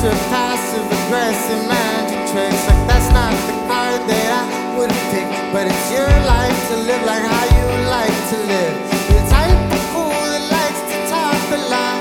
your passive aggressive magic tricks. Like that's not the card that I would've picked, but it's your life to live like